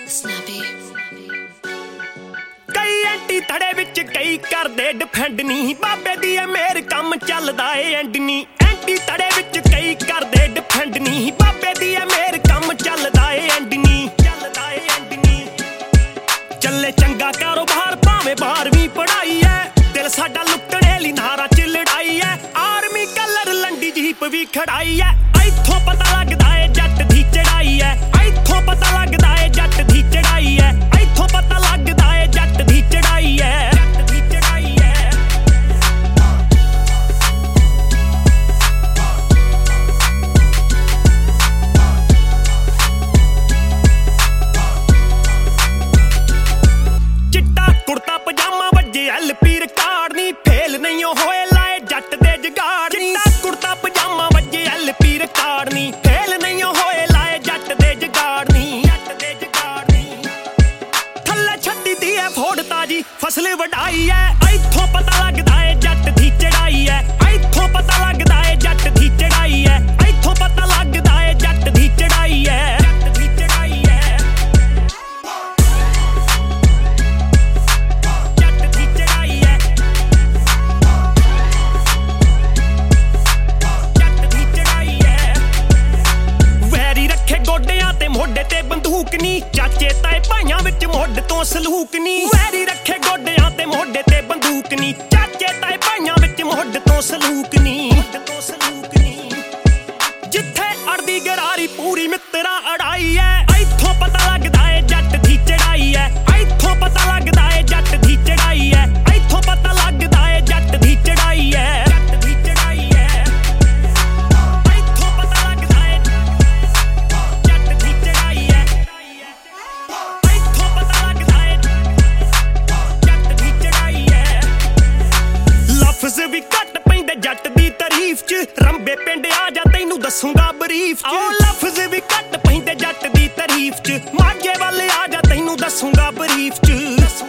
ਕਈ ਐਂਟੀ ਧੜੇ ਵਿੱਚ ਕਈ ਕਰਦੇ ਡਿਫੈਂਡ ਨਹੀਂ ਬਾਬੇ ਦੀ ਐ ਮੇਰ ਕੰਮ ਚੱਲਦਾ ਏ ਐਂਡ ਨਹੀਂ ਐਂਟੀ ਧੜੇ ਵਿੱਚ ਕਈ ਕਰਦੇ ਡਿਫੈਂਡ ਨਹੀਂ ਬਾਬੇ ਦੀ ਐ ਮੇਰ ਕੰਮ ਚੱਲਦਾ ਏ ਐਂਡ ਨਹੀਂ ਚੱਲੇ ਚੰਗਾ ਕਾਰੋਬਾਰ ਭਾਵੇਂ 12ਵੀਂ ਪੜ੍ਹਾਈ ਐ ਦਿਲ ਸਾਡਾ ਲੁੱਟਣੇ ਲਈ ਨਾਰਾ ਚ ਲੜਾਈ ਐ ਆਰਮੀ ਕਲਰ ਲੰਡੀ ਜੀਪ ਵੀ ਖੜਾਈ ਐ ਇੱਥੋਂ ਪਤਾ ਲੱਗਦਾ ਏ ਜੱਟ ਦੀ ਚੜਾਈ ਐ ਇੱਥੋਂ ਪਤਾ ਲੱਗਦਾ ਏ ਜੱਟ ਦੀ ਚੜਾਈ ਐ ਇੱਥੋਂ ਪਤਾ ਲੱਗਦਾ ਏ ਜੱਟ ਦੀ ਚੜਾਈ ਐ ਚਿੱਟਾ ਕੁੜਤਾ ਪਜਾਮਾ ਵੱਜੇ ਐਲਪੀ ਰਿਕਾਰਡ ਨਹੀਂ ਫੇਲ ਨਹੀਂ ਹੋਏ ਲਾਏ ਜੱਟ ਦੇ ਜਗਾੜ ਚਿੱਟਾ ਕੁੜਤਾ ਪਜਾਮਾ ਵੱਜੇ ਐਲਪੀ ਰਿਕਾਰਡ ਨਹੀਂ ਫੇਲ ਨਹੀਂ ਹੋਏ ਲਾਏ ਜੱਟ ਦੇ ਜਗਾੜ ਨਹੀਂ ਥੱਲੇ ਛੱਡੀ ਦੀ ਐ ਫੋੜ ਤਾਜੀ ਫਸਲ ਵਢਾਈ ਐ ਇੱਥੋਂ ਪਤਾ ਲੱਗਦਾ ਏ ਜੱਟ ਦੀ ਚੜਾਈ ਐ ਇੱਥੋਂ ਪਤਾ ਲੱਗਦਾ ਏ ਜੱਟ ਦੀ ਚੜਾਈ ਐ ਇੱਥੋਂ ਪਤਾ ਲੱਗਦਾ ਏ ਜੱਟ ਦੀ ਚੜਾਈ ਐ ਮੋਢੇ ਤੇ ਬੰਦੂਕ ਨੀ ਚਾਚੇ ਤਾਏ ਭਾਈਆਂ ਵਿੱਚ ਮੁੱਢ ਤੋਂ ਸਲੂਕ ਨੀ ਵੈਰੀ ਰੱਖੇ ਗੋਡਿਆਂ ਤੇ ਮੋਢੇ ਤੇ ਬੰਦੂਕ ਨੀ ਚਾਚੇ ਤਾਏ ਭਾਈਆਂ ਵਿੱਚ ਮੁੱਢ ਤੋਂ ਸਲੂਕ ਨੀ ਜਿੱਥੇ ਅੜਦੀ ਗਰਾਰੀ ਪੂਰੀ ਮਿੱਤਰਾਂ ਅੜਾਈ ਐ ਇੱਥੋਂ ਪਤਾ ਲੱਗਦਾ ਏ ਜੱਟ ਦੀ ਚੜਾਈ ਐ ਇੱਥੋਂ ਪਤਾ ਲੱਗਦਾ ਏ ਜੱਟ ਦੀ ਚੜਾਈ ਐ ਇੱਥੋਂ ਪਤਾ ਲੱਗਦਾ ਏ ਜੱਟ ਦੀ ਚੜਾਈ ਐ ਲਫ਼ਜ਼ ਵੀ ਘੱਟ ਪੈਂਦੇ ਜੱਟ ਦੀ ਤਾਰੀਫ ਚ ਰੰਬੇ ਪਿੰਡ ਆ ਜਾ ਤੈਨੂੰ ਦੱਸੂਗਾ ਬਰੀਫ ਚ ਲਫ਼ਜ਼ ਵੀ ਘੱਟ ਪੈਂਦੇ ਜੱਟ ਦੀ ਤਾਰੀਫ ਚ ਮਾਝੇ ਵੱਲ ਆ ਜਾ ਤੈਨੂੰ ਦੱਸੂਗਾ ਬਰੀਫ ਚ